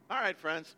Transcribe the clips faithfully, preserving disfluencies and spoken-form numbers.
All right, friends.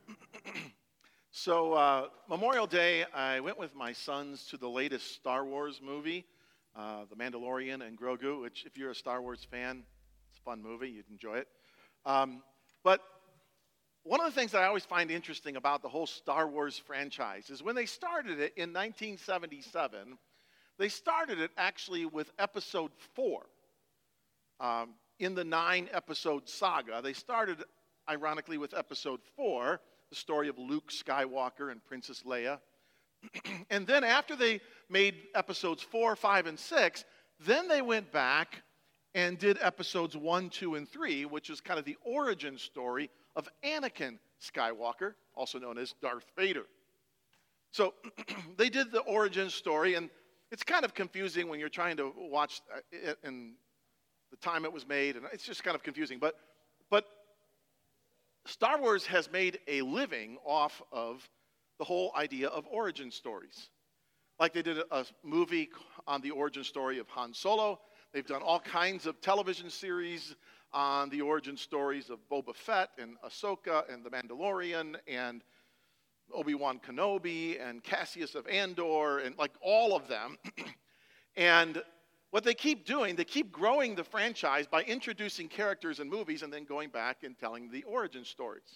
so, uh, Memorial Day, I went with my sons to the latest Star Wars movie, uh, The Mandalorian and Grogu, which, if you're a Star Wars fan, it's a fun movie. You'd enjoy it. Um, but one of the things that I always find interesting about the whole Star Wars franchise is when they started it in nineteen seventy-seven, they started it actually with Episode four. Um, in the nine-episode saga, they started ironically with Episode four, the story of Luke Skywalker and Princess Leia. And then after they made Episodes four, five, and six, then they went back and did Episodes one, two, and three, which is kind of the origin story of Anakin Skywalker, also known as Darth Vader. So they did the origin story, and it's kind of confusing when you're trying to watch it and the time it was made, and it's just kind of confusing. But, but Star Wars has made a living off of the whole idea of origin stories. Like they did a movie on the origin story of Han Solo. They've done all kinds of television series on the origin stories of Boba Fett and Ahsoka and The Mandalorian and Obi-Wan Kenobi and Cassius of Andor and like all of them. And what they keep doing, they keep growing the franchise by introducing characters in movies and then going back and telling the origin stories.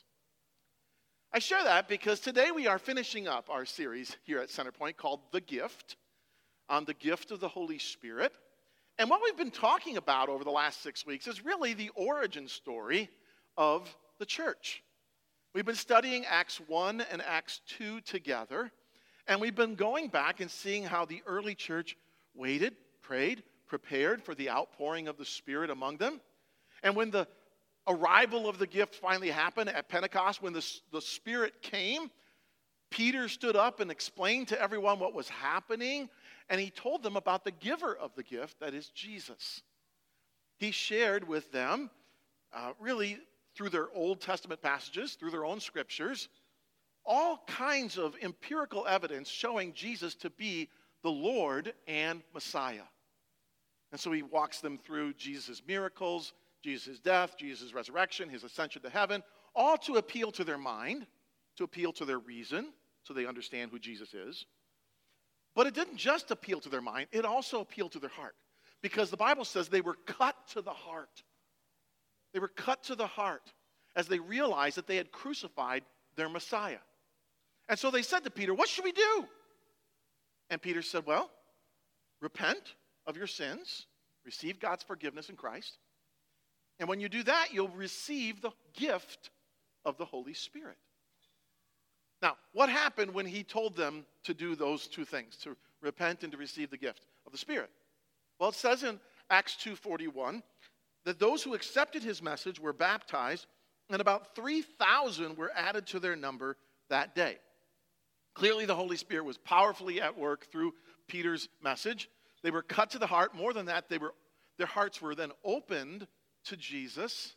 I share that because today we are finishing up our series here at Centerpoint called The Gift, on the gift of the Holy Spirit. And what we've been talking about over the last six weeks is really the origin story of the church. We've been studying Acts one and Acts two together, and we've been going back and seeing how the early church waited, prayed, prepared for the outpouring of the Spirit among them. And when the arrival of the gift finally happened at Pentecost, when the, the Spirit came, Peter stood up and explained to everyone what was happening, and he told them about the giver of the gift, that is Jesus. He shared with them, uh, really through their Old Testament passages, through their own scriptures, all kinds of empirical evidence showing Jesus to be the Lord and Messiah. And so he walks them through Jesus' miracles, Jesus' death, Jesus' resurrection, his ascension to heaven, all to appeal to their mind, to appeal to their reason, so they understand who Jesus is. But it didn't just appeal to their mind, it also appealed to their heart. Because the Bible says they were cut to the heart. They were cut to the heart as they realized that they had crucified their Messiah. And so they said to Peter, "What should we do?" And Peter said, "Well, repent of your sins, receive God's forgiveness in Christ, and when you do that, you'll receive the gift of the Holy Spirit." Now, what happened when he told them to do those two things, to repent and to receive the gift of the Spirit? Well, it says in Acts two forty-one that those who accepted his message were baptized, and about three thousand were added to their number that day. Clearly, the Holy Spirit was powerfully at work through Peter's message. They were cut to the heart. More than that, they were, their hearts were then opened to Jesus,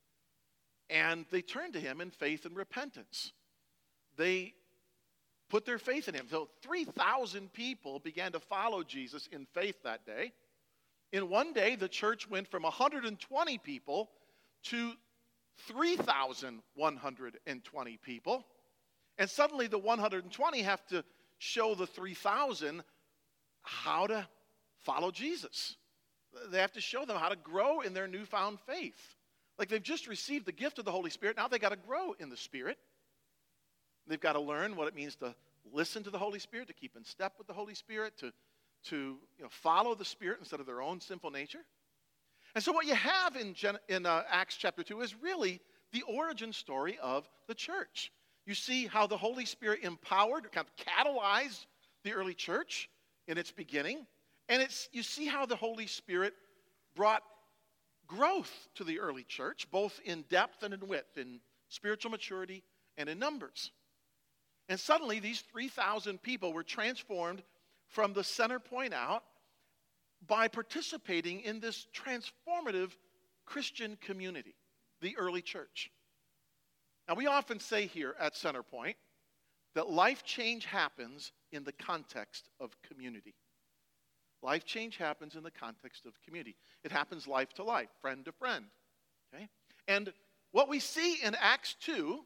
and they turned to him in faith and repentance. They put their faith in him. So three thousand people began to follow Jesus in faith that day. In one day, the church went from one hundred twenty people to three thousand one hundred twenty people. And suddenly the one hundred twenty have to show the three thousand how to follow Jesus. They have to show them how to grow in their newfound faith. Like they've just received the gift of the Holy Spirit. Now they've got to grow in the Spirit. They've got to learn what it means to listen to the Holy Spirit, to keep in step with the Holy Spirit, to, to you know, follow the Spirit instead of their own sinful nature. And so what you have in, Gen- in uh, Acts chapter two is really the origin story of the church. You see how the Holy Spirit empowered, kind of catalyzed the early church in its beginning. And it's you see how the Holy Spirit brought growth to the early church, both in depth and in width, in spiritual maturity and in numbers. And suddenly these three thousand people were transformed from the center point out by participating in this transformative Christian community, the early church. Now, we often say here at Centerpoint that life change happens in the context of community. Life change happens in the context of community. It happens life to life, friend to friend. Okay? And what we see in Acts two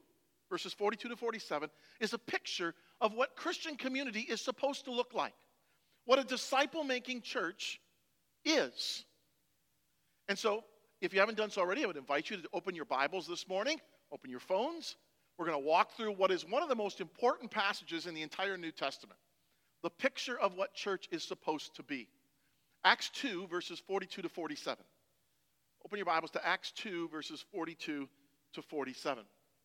verses forty-two to forty-seven, is a picture of what Christian community is supposed to look like, what a disciple-making church is. And so, if you haven't done so already, I would invite you to open your Bibles this morning, open your phones. We're going to walk through what is one of the most important passages in the entire New Testament, the picture of what church is supposed to be. Acts two, verses forty-two to forty-seven. Open your Bibles to Acts two, verses forty-two to forty-seven.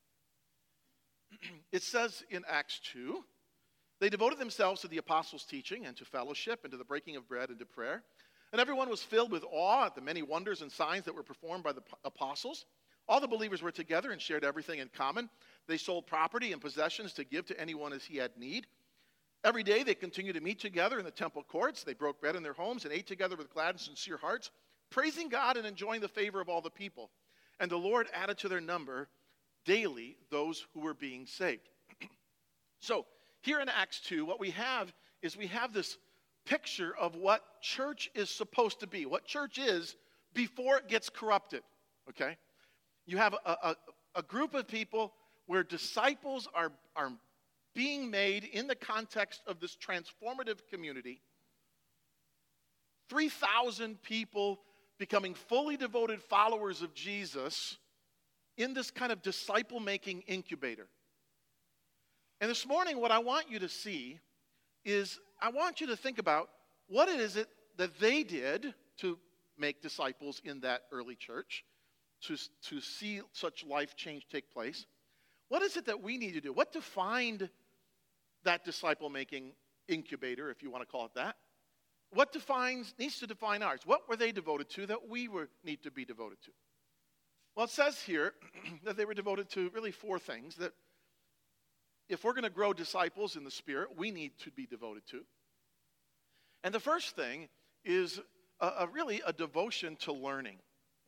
It says in Acts two, they devoted themselves to the apostles' teaching and to fellowship and to the breaking of bread and to prayer. And everyone was filled with awe at the many wonders and signs that were performed by the apostles. All the believers were together and shared everything in common. They sold property and possessions to give to anyone as he had need. Every day they continued to meet together in the temple courts. They broke bread in their homes and ate together with glad and sincere hearts, praising God and enjoying the favor of all the people. And the Lord added to their number daily those who were being saved. So here in Acts two, what we have is we have this picture of what church is supposed to be, what church is before it gets corrupted, okay? You have a, a, a group of people where disciples are, are being made in the context of this transformative community. three thousand people becoming fully devoted followers of Jesus in this kind of disciple-making incubator. And this morning, what I want you to see is I want you to think about what it is it that they did to make disciples in that early church, to, to see such life change take place. What is it that we need to do? What defined that disciple-making incubator, if you want to call it that? What defines needs to define ours? What were they devoted to that we were, need to be devoted to? Well, it says here that they were devoted to really four things that if we're going to grow disciples in the Spirit, we need to be devoted to. And the first thing is a, a really a devotion to learning.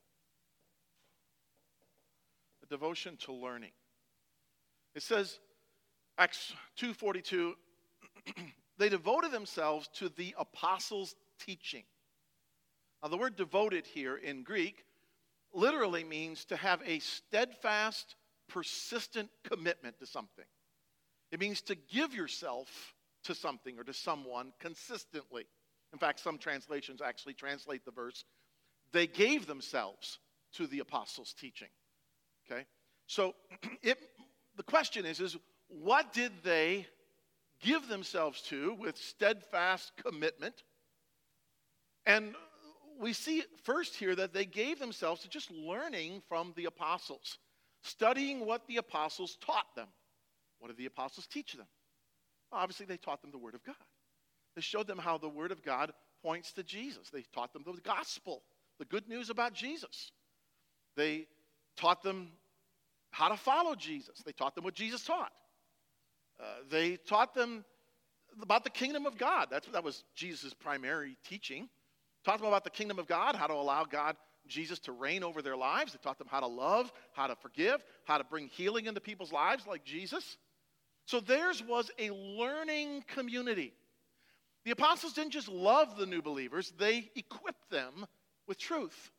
A devotion to learning. It says, Acts two forty-two, they devoted themselves to the apostles' teaching. Now, the word devoted here in Greek literally means to have a steadfast, persistent commitment to something. It means to give yourself to something or to someone consistently. In fact, some translations actually translate the verse, they gave themselves to the apostles' teaching. Okay? So it, the question is, is what did they give themselves to with steadfast commitment? And we see first here that they gave themselves to just learning from the apostles, studying what the apostles taught them. What did the apostles teach them? Well, obviously, they taught them the Word of God. They showed them how the Word of God points to Jesus. They taught them the gospel, the good news about Jesus. They taught them how to follow Jesus. They taught them what Jesus taught. Uh, they taught them about the kingdom of God. That's, that was Jesus' primary teaching. Taught them about the kingdom of God, how to allow God, Jesus, to reign over their lives. They taught them how to love, how to forgive, how to bring healing into people's lives like Jesus. So theirs was a learning community. The apostles didn't just love the new believers, they equipped them with truth.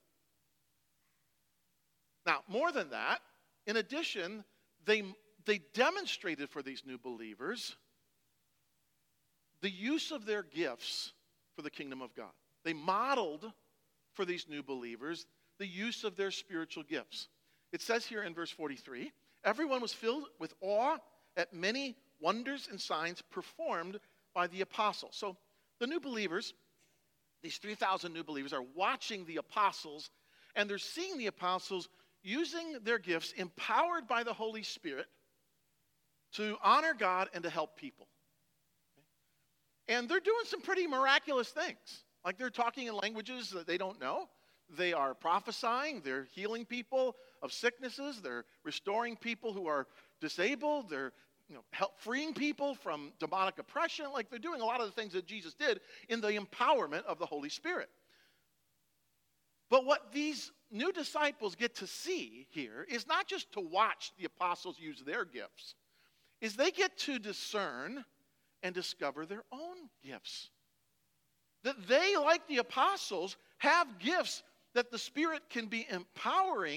Now, more than that, in addition, they, they demonstrated for these new believers the use of their gifts for the kingdom of God. They modeled for these new believers the use of their spiritual gifts. It says here in verse forty-three, everyone was filled with awe at many wonders and signs performed by the apostles. So the new believers, these three thousand new believers, are watching the apostles, and they're seeing the apostles using their gifts, empowered by the Holy Spirit, to honor God and to help people. And they're doing some pretty miraculous things. Like they're talking in languages that they don't know. They are prophesying. They're healing people of sicknesses. They're restoring people who are disabled. They're you know, help freeing people from demonic oppression. Like they're doing a lot of the things that Jesus did in the empowerment of the Holy Spirit. But what these new disciples get to see here is not just to watch the apostles use their gifts, is they get to discern and discover their own gifts. That they, like the apostles, have gifts that the Spirit can be empowering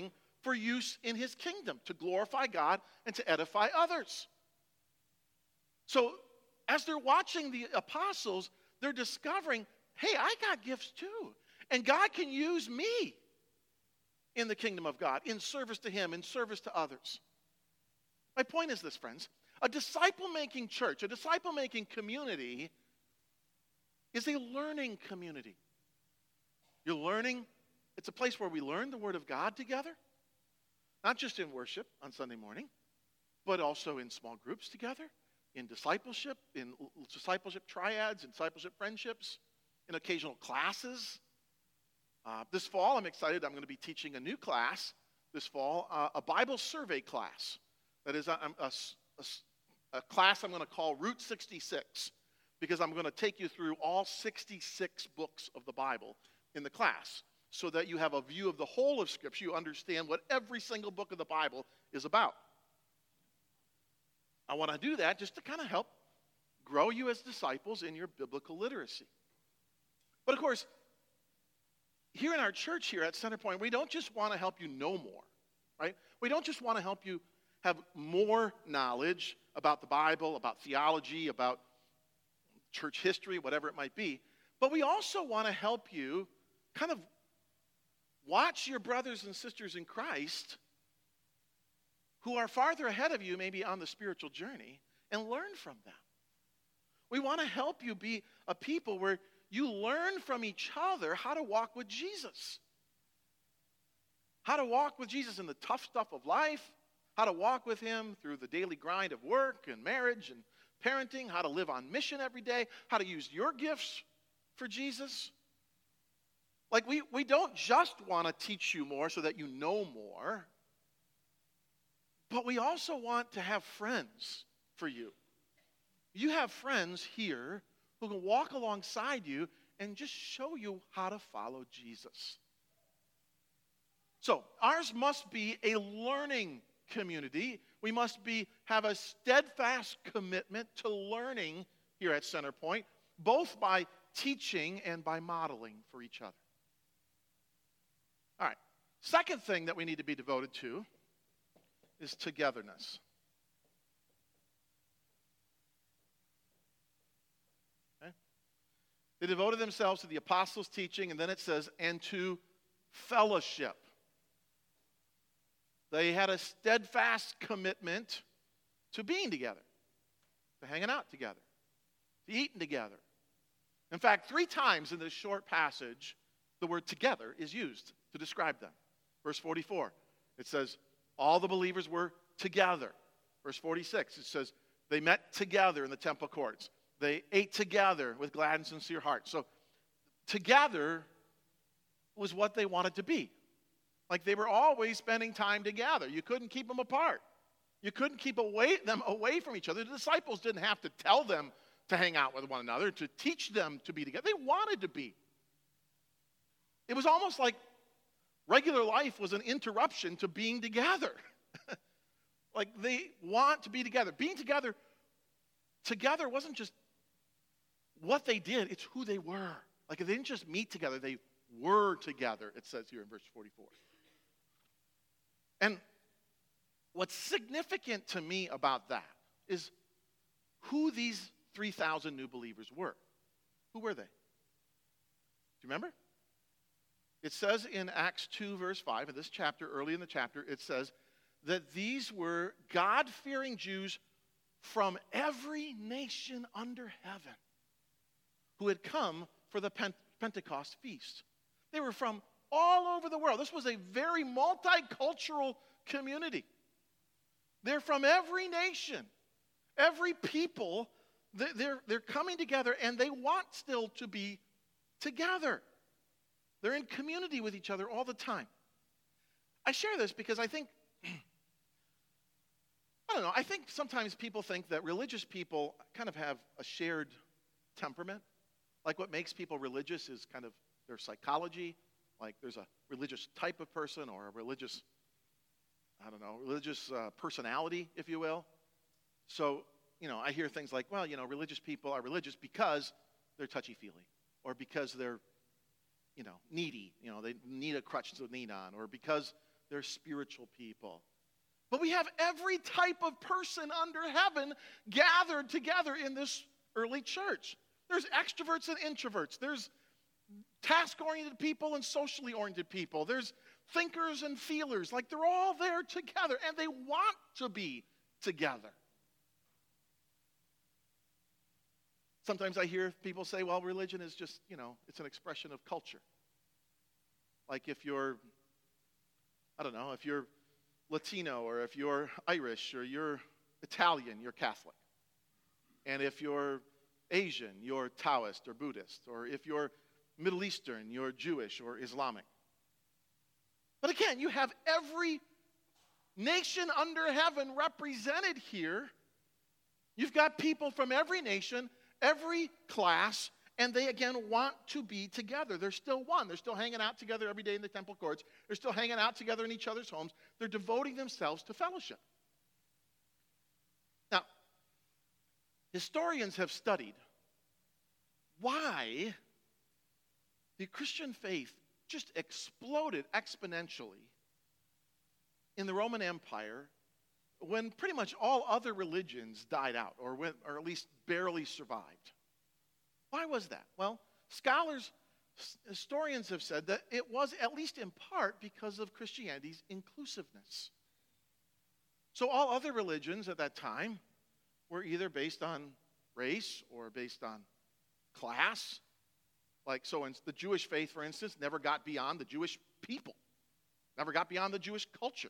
for use in his kingdom, to glorify God and to edify others. So as they're watching the apostles, they're discovering, hey, I got gifts too. And God can use me in the kingdom of God, in service to him, in service to others. My point is this, friends. A disciple-making church, a disciple-making community is a learning community. You're learning. It's a place where we learn the Word of God together, not just in worship on Sunday morning, but also in small groups together, in discipleship, in discipleship triads, in discipleship friendships, in occasional classes. Uh, this fall, I'm excited. I'm going to be teaching a new class this fall, uh, a Bible survey class. That is a, a, a, a class I'm going to call Route sixty-six, because I'm going to take you through all sixty-six books of the Bible in the class, so that you have a view of the whole of Scripture. You understand what every single book of the Bible is about. I want to do that just to kind of help grow you as disciples in your biblical literacy. But of course, here in our church here at Centerpoint, we don't just want to help you know more, right? We don't just want to help you have more knowledge about the Bible, about theology, about church history, whatever it might be. But we also want to help you kind of watch your brothers and sisters in Christ who are farther ahead of you, maybe on the spiritual journey, and learn from them. We want to help you be a people where you learn from each other how to walk with Jesus. How to walk with Jesus in the tough stuff of life, how to walk with him through the daily grind of work and marriage and parenting, how to live on mission every day, how to use your gifts for Jesus. Like, we, we don't just want to teach you more so that you know more, but we also want to have friends for you. You have friends here who can walk alongside you and just show you how to follow Jesus. So, ours must be a learning community. We must be have a steadfast commitment to learning here at Centerpoint, both by teaching and by modeling for each other. All right. Second thing that we need to be devoted to is togetherness. Okay? They devoted themselves to the apostles' teaching, and then it says, and to fellowship. They had a steadfast commitment to being together, to hanging out together, to eating together. In fact, three times in this short passage, the word together is used to describe them. Verse forty-four, it says, all the believers were together. Verse forty-six, it says, they met together in the temple courts. They ate together with glad and sincere hearts. So together was what they wanted to be. Like, they were always spending time together. You couldn't keep them apart. You couldn't keep away, them away from each other. The disciples didn't have to tell them to hang out with one another, to teach them to be together. They wanted to be. It was almost like regular life was an interruption to being together. Like, they want to be together. Being together, together wasn't just what they did, it's who they were. Like, they didn't just meet together, they were together, it says here in verse forty-four. And what's significant to me about that is who these three thousand new believers were. Who were they? Do you remember? It says in Acts two, verse five, in this chapter, early in the chapter, it says that these were God-fearing Jews from every nation under heaven who had come for the Pent- Pentecost feast. They were from all over the world. This was a very multicultural community. They're from every nation, every people. They're, they're coming together, and they want still to be together. They're in community with each other all the time. I share this because I think, I don't know, I think sometimes people think that religious people kind of have a shared temperament. Like, what makes people religious is kind of their psychology. Like, there's a religious type of person or a religious, I don't know, religious uh, personality, if you will. So, you know, I hear things like, well, you know, religious people are religious because they're touchy-feely, or because they're, you know, needy. You know, they need a crutch to lean on, or because they're spiritual people. But we have every type of person under heaven gathered together in this early church. There's extroverts and introverts. There's task-oriented people and socially oriented people. There's thinkers and feelers. Like, they're all there together, and they want to be together. Sometimes I hear people say, well, religion is just, you know, it's an expression of culture. Like if you're, I don't know, if you're Latino or if you're Irish or you're Italian, you're Catholic. And if you're Asian, you're Taoist or Buddhist. Or if you're Middle Eastern, you're Jewish or Islamic. But again, you have every nation under heaven represented here. You've got people from every nation, every class, and they, again, want to be together. They're still one. They're still hanging out together every day in the temple courts. They're still hanging out together in each other's homes. They're devoting themselves to fellowship. Now, historians have studied why the Christian faith just exploded exponentially in the Roman Empire when pretty much all other religions died out, or went, or at least barely survived. Why was that? Well, scholars, historians have said that it was at least in part because of Christianity's inclusiveness. So all other religions at that time were either based on race or based on class. Like, so in the Jewish faith, for instance, never got beyond the Jewish people, never got beyond the Jewish culture.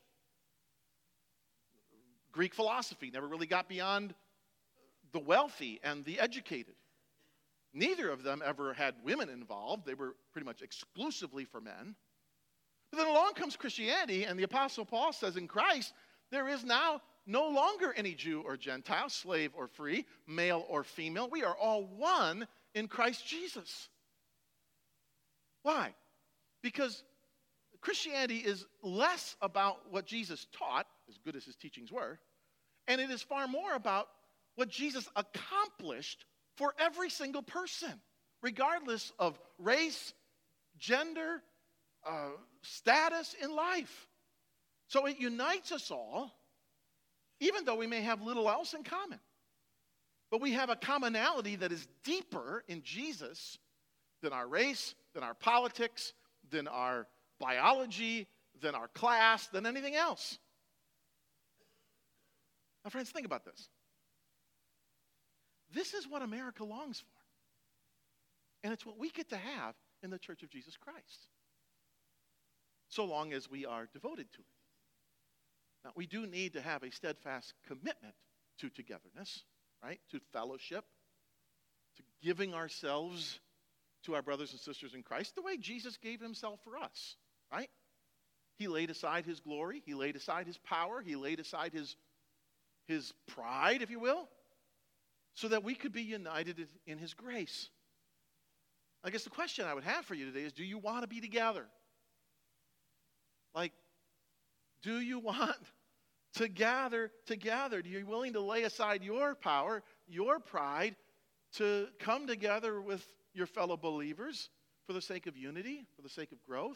Greek philosophy never really got beyond the wealthy and the educated. Neither of them ever had women involved. They were pretty much exclusively for men. But then along comes Christianity, and the Apostle Paul says in Christ, there is now no longer any Jew or Gentile, slave or free, male or female. We are all one in Christ Jesus. Why? Because Christianity is less about what Jesus taught, as good as his teachings were, and it is far more about what Jesus accomplished for every single person, regardless of race, gender, uh, status in life. So it unites us all, even though we may have little else in common. But we have a commonality that is deeper in Jesus than our race, than our politics, than our biology, than our class, than anything else. Now, friends, think about this. This is what America longs for. And it's what we get to have in the Church of Jesus Christ, so long as we are devoted to it. Now, we do need to have a steadfast commitment to togetherness, right? To fellowship, to giving ourselves to our brothers and sisters in Christ, the way Jesus gave himself for us, right? He laid aside his glory. He laid aside his power. He laid aside his, his pride, if you will, so that we could be united in his grace. I guess the question I would have for you today is, do you want to be together? Like, do you want to gather together? Are you willing to lay aside your power, your pride, to come together with your fellow believers for the sake of unity, for the sake of growth?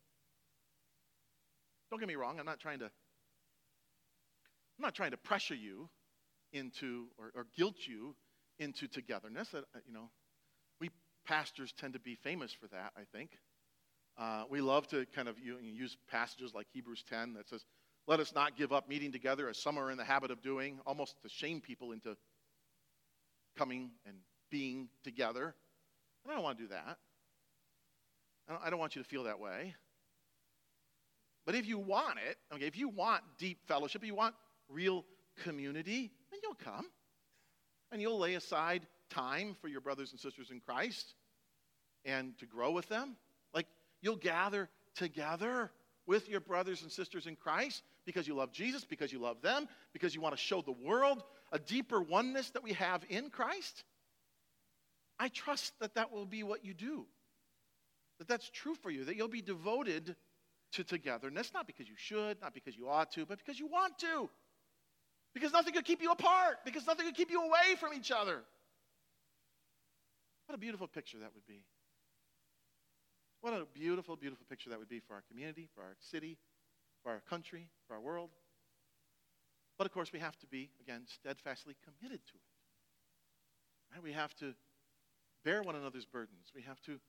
Don't get me wrong, I'm not trying to I'm not trying to pressure you into or, or guilt you into togetherness. Uh, you know, we pastors tend to be famous for that, I think. Uh, we love to kind of use passages like Hebrews ten that says, let us not give up meeting together as some are in the habit of doing, almost to shame people into coming and being together. And I don't want to do that. I don't, I don't want you to feel that way. But if you want it, okay, if you want deep fellowship, if you want real community, then you'll come. And you'll lay aside time for your brothers and sisters in Christ and to grow with them. Like, you'll gather together with your brothers and sisters in Christ because you love Jesus, because you love them, because you want to show the world a deeper oneness that we have in Christ. I trust that that will be what you do, that that's true for you, that you'll be devoted to togetherness, not because you should, not because you ought to, but because you want to. Because nothing could keep you apart, because nothing could keep you away from each other. What a beautiful picture that would be. What a beautiful, beautiful picture that would be for our community, for our city, for our country, for our world. But of course, we have to be, again, steadfastly committed to it. Right? We have to bear one another's burdens. We have to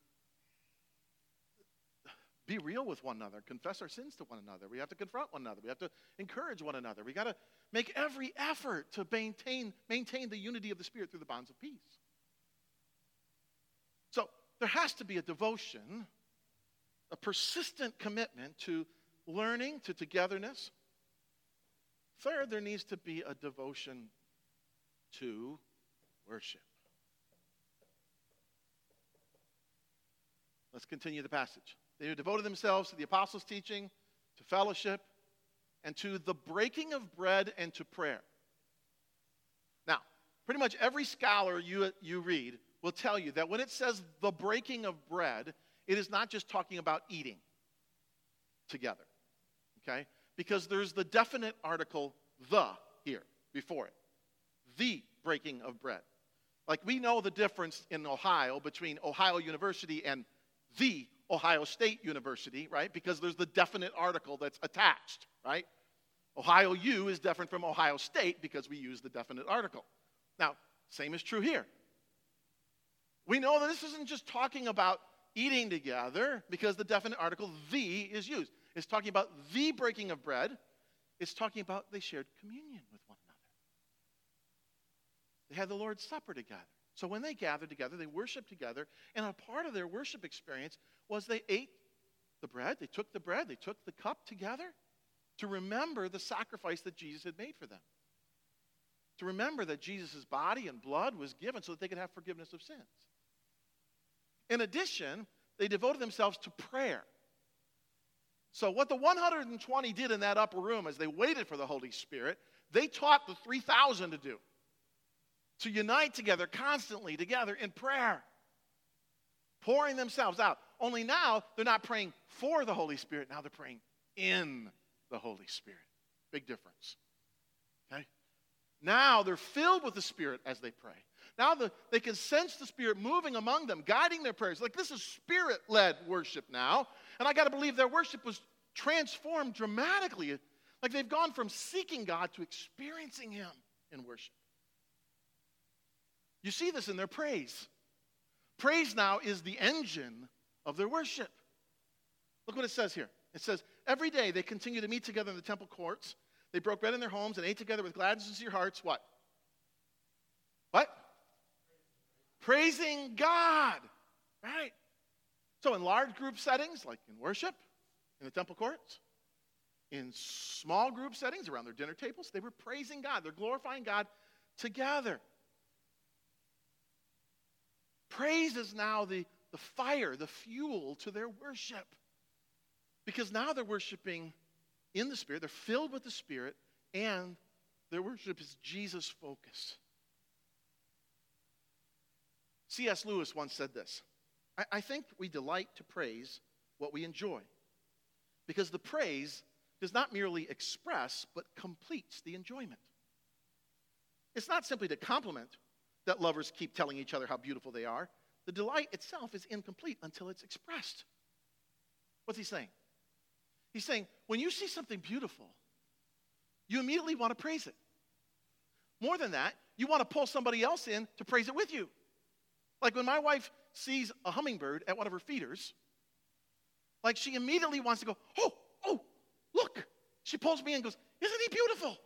be real with one another, confess our sins to one another. We have to confront one another. We have to encourage one another. We got to make every effort to maintain, maintain the unity of the Spirit through the bonds of peace. So there has to be a devotion, a persistent commitment to learning, to togetherness. Third, there needs to be a devotion to worship. Let's continue the passage. They devoted themselves to the apostles' teaching, to fellowship, and to the breaking of bread and to prayer. Now, pretty much every scholar you, you read will tell you that when it says the breaking of bread, it is not just talking about eating together, okay? Because there's the definite article, the, here, before it. The breaking of bread. Like we know the difference in Ohio between Ohio University and the Ohio State University, right? Because there's the definite article that's attached, right? Ohio U is different from Ohio State because we use the definite article. Now, same is true here. We know that this isn't just talking about eating together because the definite article, the, is used. It's talking about the breaking of bread. It's talking about they shared communion with one another. They had the Lord's Supper together. So when they gathered together, they worshiped together, and a part of their worship experience was they ate the bread, they took the bread, they took the cup together to remember the sacrifice that Jesus had made for them. To remember that Jesus' body and blood was given so that they could have forgiveness of sins. In addition, they devoted themselves to prayer. So what the one hundred twenty did in that upper room as they waited for the Holy Spirit, they taught the three thousand to do. To unite together, constantly together in prayer. Pouring themselves out. Only now, they're not praying for the Holy Spirit. Now they're praying in the Holy Spirit. Big difference. Okay? Now they're filled with the Spirit as they pray. Now the, they can sense the Spirit moving among them, guiding their prayers. Like this is Spirit-led worship now. And I got to believe their worship was transformed dramatically. Like they've gone from seeking God to experiencing Him in worship. You see this in their praise. Praise now is the engine of their worship. Look what it says here. It says, every day they continue to meet together in the temple courts. They broke bread in their homes and ate together with glad and sincere hearts. What? What? Praising God. Right? So in large group settings, like in worship, in the temple courts, in small group settings around their dinner tables, they were praising God. They're glorifying God together. Praise is now the, the fire, the fuel to their worship. Because now they're worshiping in the Spirit, they're filled with the Spirit, and their worship is Jesus-focused. C S Lewis once said this, I, I think we delight to praise what we enjoy, because the praise does not merely express, but completes the enjoyment. It's not simply to compliment that lovers keep telling each other how beautiful they are. The delight itself is incomplete until it's expressed. What's he saying? He's saying, when you see something beautiful, you immediately want to praise it. More than that, you want to pull somebody else in to praise it with you. Like when my wife sees a hummingbird at one of her feeders, like she immediately wants to go, oh, oh, look. She pulls me in and goes, isn't he beautiful?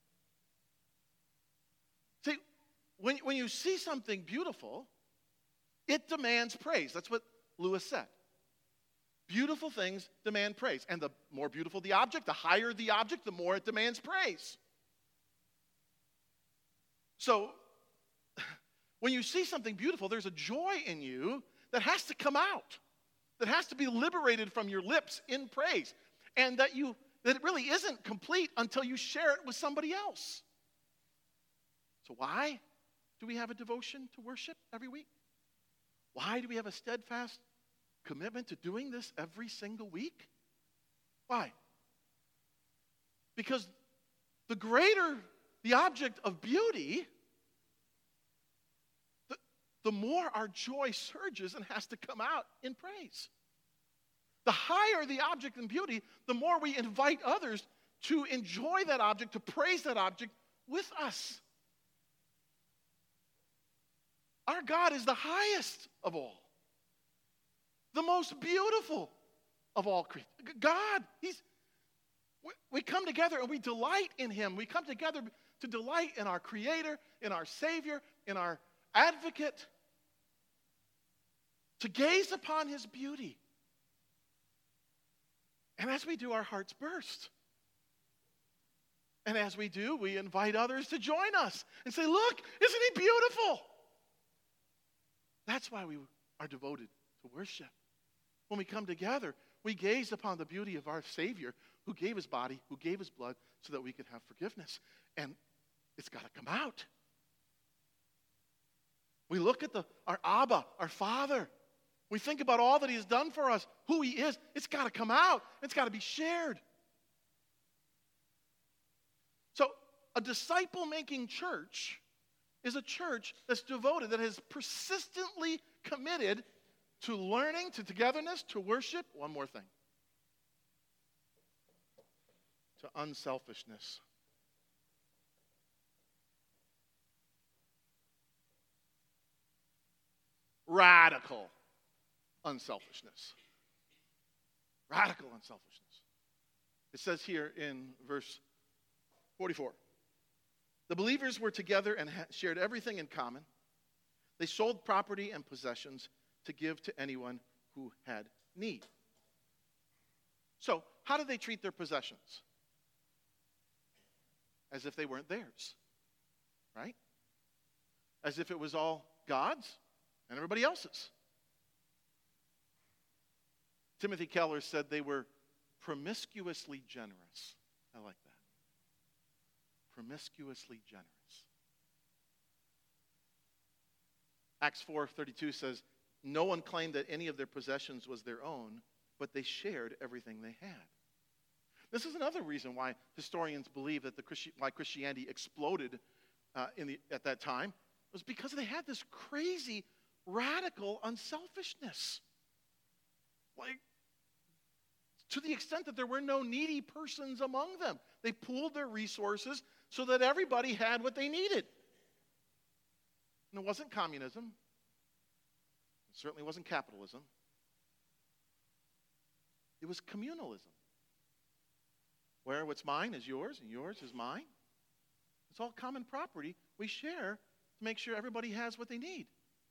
See, when, when you see something beautiful, it demands praise. That's what Lewis said. Beautiful things demand praise. And the more beautiful the object, the higher the object, the more it demands praise. So, when you see something beautiful, there's a joy in you that has to come out, that has to be liberated from your lips in praise, and that you that it really isn't complete until you share it with somebody else. So why do we have a devotion to worship every week? Why do we have a steadfast commitment to doing this every single week? Why? Because the greater the object of beauty, the more our joy surges and has to come out in praise. The higher the object in beauty, the more we invite others to enjoy that object, to praise that object with us. Our God is the highest of all, the most beautiful of all creatures. God, He's, we come together and we delight in Him. We come together to delight in our Creator, in our Savior, in our Advocate, to gaze upon His beauty. And as we do, our hearts burst. And as we do, we invite others to join us and say, look, isn't He beautiful? That's why we are devoted to worship. When we come together, we gaze upon the beauty of our Savior who gave His body, who gave His blood so that we could have forgiveness. And it's got to come out. We look at the our Abba, our Father. We think about all that He has done for us, who He is. It's got to come out. It's got to be shared. So a disciple-making church is a church that's devoted, that has persistently committed to learning, to togetherness, to worship. One more thing. To unselfishness. Radical unselfishness. Radical unselfishness. It says here in verse forty-four, the believers were together and ha- shared everything in common. They sold property and possessions to give to anyone who had need. So, how did they treat their possessions? As if they weren't theirs, right? As if it was all God's and everybody else's. Timothy Keller said they were promiscuously generous. I like that. Promiscuously generous. Acts four thirty-two says, no one claimed that any of their possessions was their own, but they shared everything they had. This is another reason why historians believe that the Christi- why Christianity exploded uh, in the, at that time. It was because they had this crazy, radical unselfishness. Like, to the extent that there were no needy persons among them. They pooled their resources so that everybody had what they needed. And it wasn't communism. It certainly wasn't capitalism. It was communalism, where what's mine is yours and yours is mine. It's all common property we share to make sure everybody has what they need.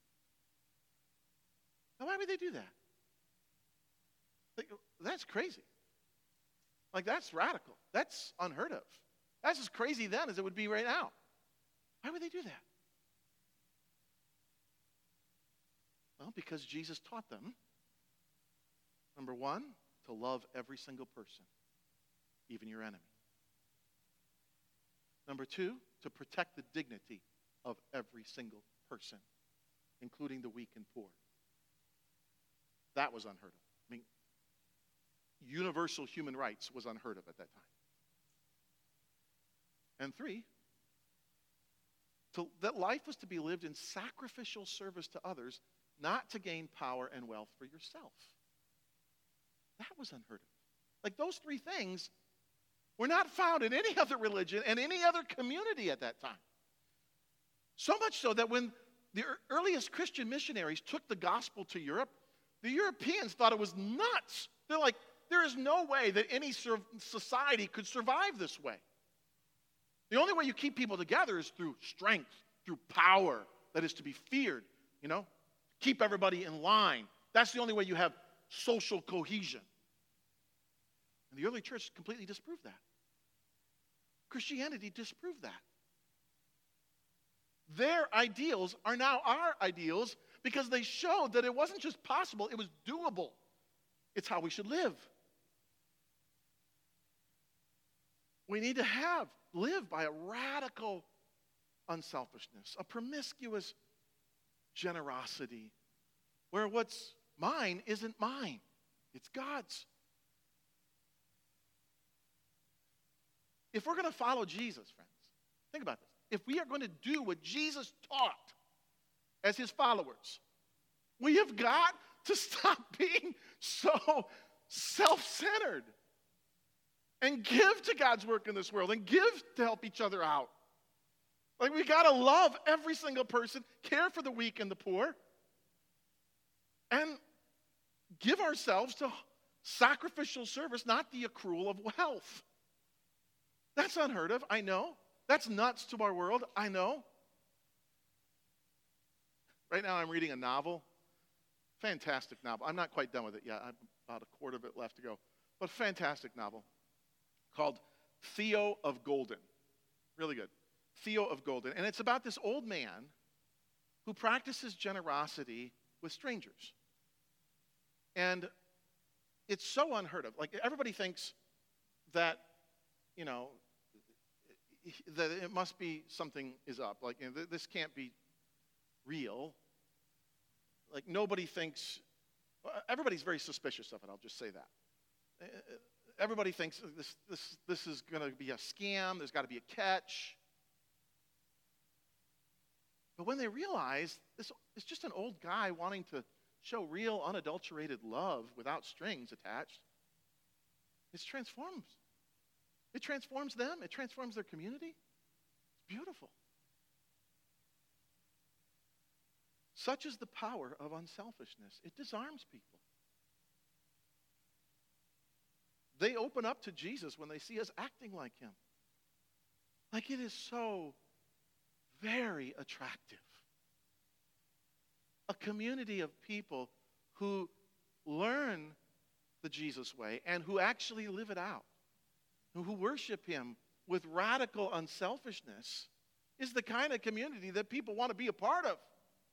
Now, why would they do that? Like, that's crazy. Like, that's radical. That's unheard of. That's as crazy then as it would be right now. Why would they do that? Well, because Jesus taught them, number one, to love every single person, even your enemy. Number two, to protect the dignity of every single person, including the weak and poor. That was unheard of. I mean, universal human rights was unheard of at that time. And three, to, that life was to be lived in sacrificial service to others, not to gain power and wealth for yourself. That was unheard of. Like, those three things were not found in any other religion and any other community at that time. So much so that when the earliest Christian missionaries took the gospel to Europe, the Europeans thought it was nuts. They're like, there is no way that any society could survive this way. The only way you keep people together is through strength, through power that is to be feared, you know? Keep everybody in line. That's the only way you have social cohesion. And the early church completely disproved that. Christianity disproved that. Their ideals are now our ideals because they showed that it wasn't just possible, it was doable. It's how we should live. We need to have, live by a radical unselfishness, a promiscuous generosity, where what's mine isn't mine, it's God's. If we're going to follow Jesus, friends, think about this. If we are going to do what Jesus taught as his followers, we have got to stop being so self-centered and give to God's work in this world and give to help each other out. Like, we got to love every single person, care for the weak and the poor, and give ourselves to sacrificial service, not the accrual of wealth. That's unheard of, I know. That's nuts to our world, I know. Right now I'm reading a novel, fantastic novel. I'm not quite done with it yet. I'm about a quarter of it left to go. But fantastic novel called Theo of Golden. Really good. Theo of Golden. And it's about this old man who practices generosity with strangers. And it's so unheard of. Like, everybody thinks that, you know, that it must be something is up. Like, you know, this can't be real. Like, nobody thinks, everybody's very suspicious of it, I'll just say that. Everybody thinks this, this, this is going to be a scam, there's got to be a catch. But when they realize this is just an old guy wanting to show real, unadulterated love without strings attached, it transforms. It transforms them. It transforms their community. It's beautiful. Such is the power of unselfishness. It disarms people. They open up to Jesus when they see us acting like him. Like, it is so very attractive. A community of people who learn the Jesus way and who actually live it out, who worship him with radical unselfishness, is the kind of community that people want to be a part of.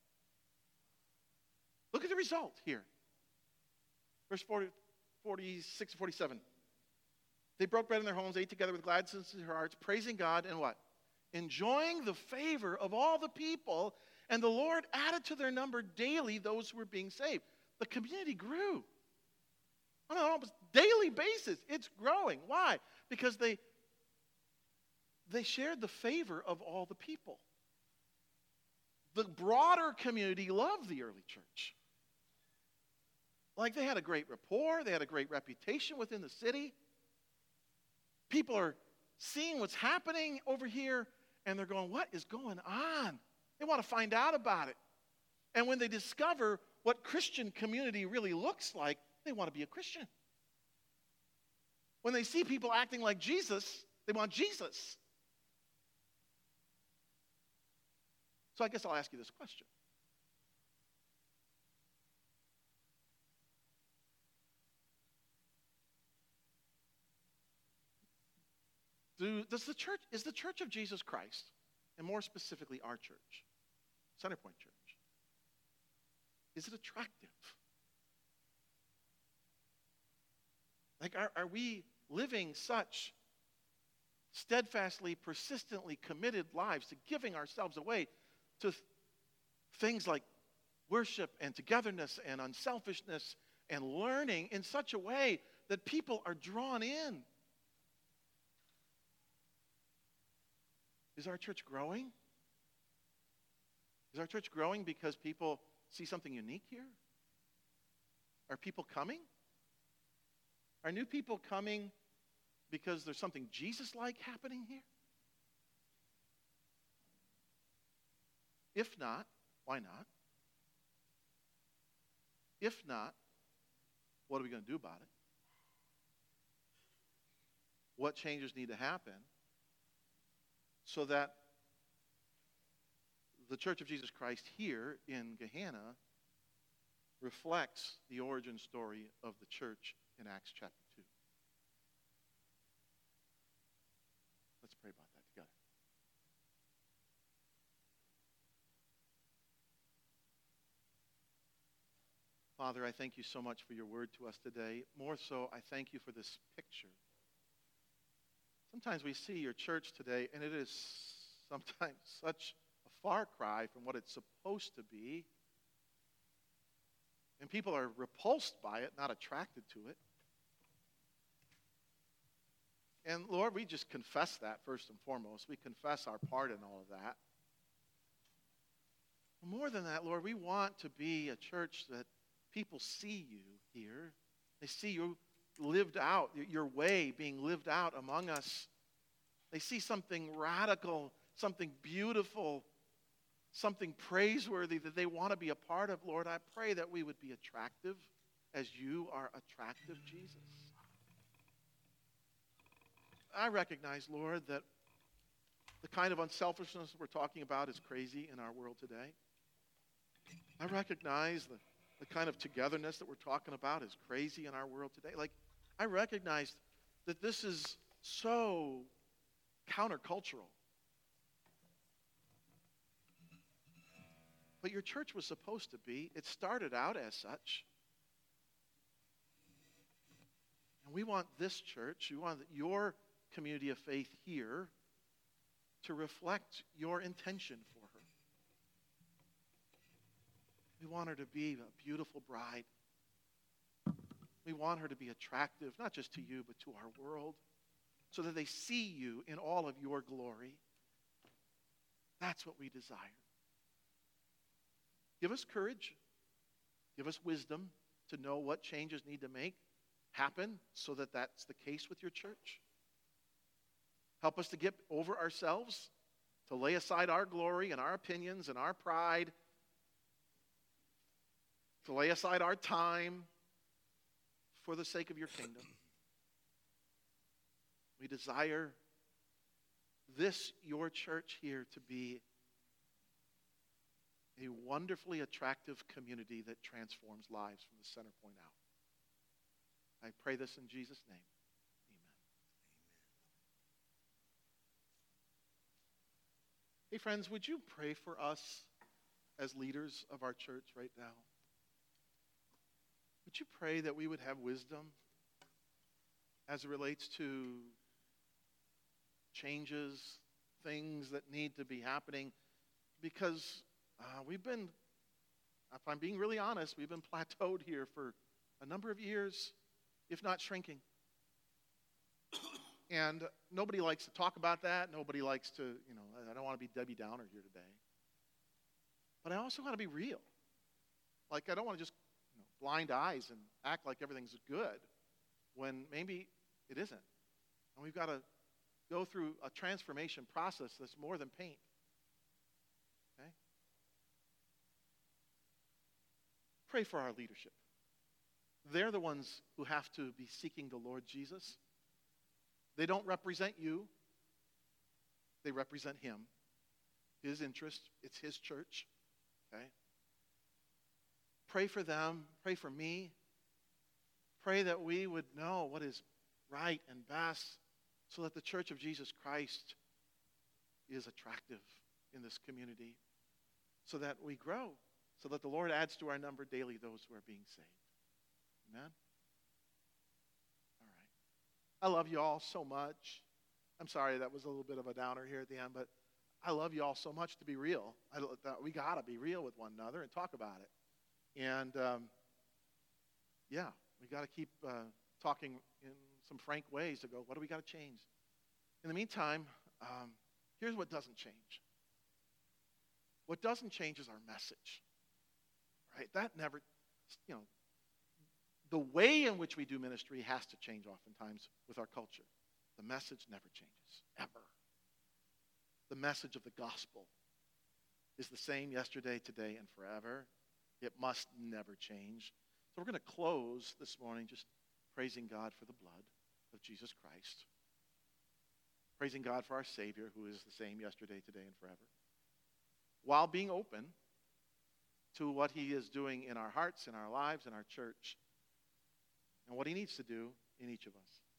Look at the result here. Verse forty, forty-six to forty-seven. They broke bread in their homes, ate together with gladness in their hearts, praising God, and what? Enjoying the favor of all the people, and the Lord added to their number daily those who were being saved. The community grew. On an almost daily basis, it's growing. Why? Because they, they shared the favor of all the people. The broader community loved the early church. Like, they had a great rapport, they had a great reputation within the city. People are seeing what's happening over here, and they're going, what is going on? They want to find out about it. And when they discover what Christian community really looks like, they want to be a Christian. When they see people acting like Jesus, they want Jesus. So I guess I'll ask you this question. Do, does the church, is the Church of Jesus Christ, and more specifically our church, Centerpoint Church, is it attractive? Like, are, are we living such steadfastly, persistently committed lives to giving ourselves away to th- things like worship and togetherness and unselfishness and learning in such a way that people are drawn in? Is our church growing? Is our church growing because people see something unique here? Are people coming? Are new people coming because there's something Jesus-like happening here? If not, why not? If not, what are we going to do about it? What changes need to happen so that the Church of Jesus Christ here in Gehenna reflects the origin story of the church in Acts chapter two? Let's pray about that together. Father, I thank you so much for your word to us today. More so, I thank you for this picture. Sometimes we see your church today, and it is sometimes such a far cry from what it's supposed to be. And people are repulsed by it, not attracted to it. And Lord, we just confess that first and foremost. We confess our part in all of that. More than that, Lord, we want to be a church that people see you here. They see you lived out, your way being lived out among us. They see something radical, something beautiful, something praiseworthy that they want to be a part of. Lord, I pray that we would be attractive as you are attractive, Jesus. I recognize, Lord, that the kind of unselfishness we're talking about is crazy in our world today. I recognize the, the kind of togetherness that we're talking about is crazy in our world today. Like, I recognize that this is so countercultural. But your church was supposed to be. It started out as such. And we want this church, we want your community of faith here to reflect your intention for her. We want her to be a beautiful bride. We want her to be attractive, not just to you, but to our world, so that they see you in all of your glory. That's what we desire. Give us courage. Give us wisdom to know what changes need to make happen so that that's the case with your church. Help us to get over ourselves, to lay aside our glory and our opinions and our pride, to lay aside our time for the sake of your kingdom. We desire this, your church here, to be a wonderfully attractive community that transforms lives from the center point out. I pray this in Jesus' name. Hey, friends, would you pray for us as leaders of our church right now? Would you pray that we would have wisdom as it relates to changes, things that need to be happening? Because uh, we've been, if I'm being really honest, we've been plateaued here for a number of years, if not shrinking. And nobody likes to talk about that. Nobody likes to, you know, I don't want to be Debbie Downer here today. But I also want to be real. Like, I don't want to just, you know, blind eyes and act like everything's good when maybe it isn't. And we've got to go through a transformation process that's more than paint. Okay? Pray for our leadership. They're the ones who have to be seeking the Lord Jesus. They don't represent you. They represent him, his interest. It's his church. Okay? Pray for them. Pray for me. Pray that we would know what is right and best so that the church of Jesus Christ is attractive in this community, so that we grow, so that the Lord adds to our number daily those who are being saved. Amen? I love you all so much. I'm sorry that was a little bit of a downer here at the end, but I love you all so much to be real. I, we got to be real with one another and talk about it. And, um, yeah, we got to keep uh, talking in some frank ways to go, what do we got to change? In the meantime, um, here's what doesn't change. What doesn't change is our message, right? That never, you know, the way in which we do ministry has to change oftentimes with our culture. The message never changes, ever. The message of the gospel is the same yesterday, today, and forever. It must never change. So we're going to close this morning just praising God for the blood of Jesus Christ. Praising God for our Savior, who is the same yesterday, today, and forever. While being open to what he is doing in our hearts, in our lives, in our church, and what he needs to do in each of us.